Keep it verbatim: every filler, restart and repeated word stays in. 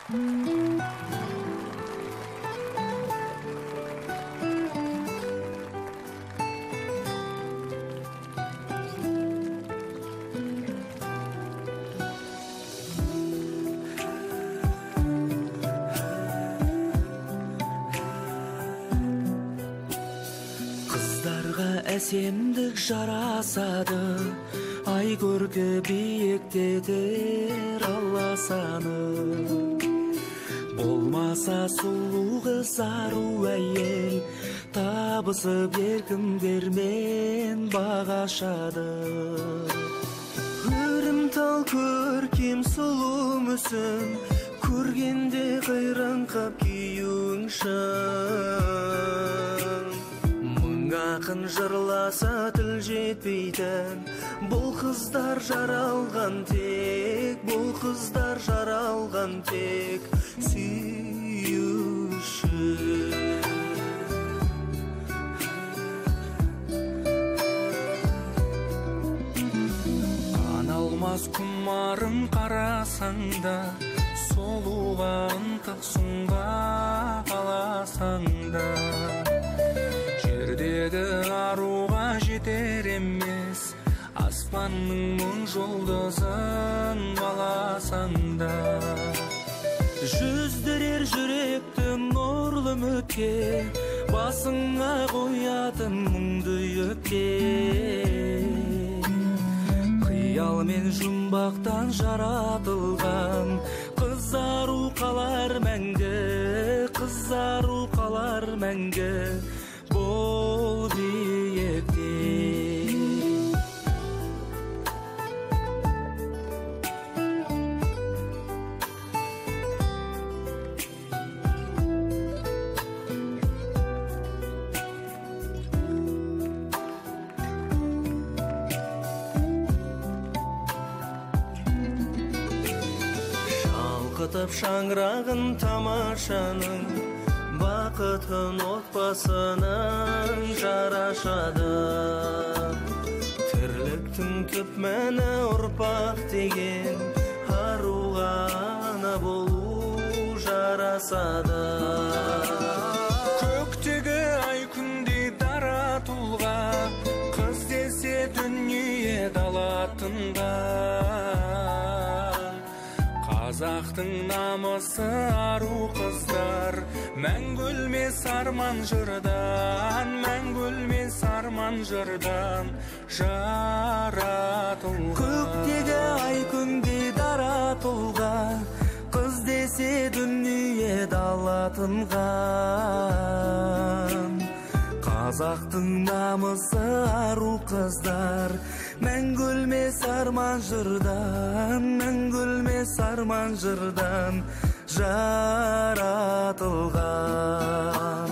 Әсемдік жарасады, ай көркі биіктетер аласаны. Болмаса сұлу қыз ару әйел, табысып еркіндермен бағашады. Көрімтал көркем сұлу мүсін, көргенде қайран қап күйің шын. Ақын жырласа тіл жетпейтін, бұл қыздар жаралған тек, бұл қыздар жаралған тек сүю үшін. Аналмас құмарың қарасаң да, солуға ынтық сұңға қаласаң да, жердегі аруға жетер емес, аспанның мың жұлдызын баласаң да. Жүздірер жүректі нұрлы үмітке, басыңа қоятын мұңды өкпе. Қиял мен жұмбақтан жаратылған, қызару қалар мәңгі, қызару қалар мәңгі. Бол биекте. Шалқытып шаңырағын тамашаның, бақытын отбасының жарашады. Тірліктің түп мәні ұрпақ деген, аруға ана болу жарасады. Көктегі ай күндей дара тұлға, қыз десе дүние дала тынған. Қазақтың намысы ару қыздар, мәңгі өлмес арман жырдан, мәңгі өлмес арман жырдан жаратылған. Көктегі ай күндей дара тұлға, қыз десе дүние дала тынған. Қазақтың намысы ару қыздар, мәңгі өлмес арман жырдан, мәңгі өлмес арман жырдан жаратылған.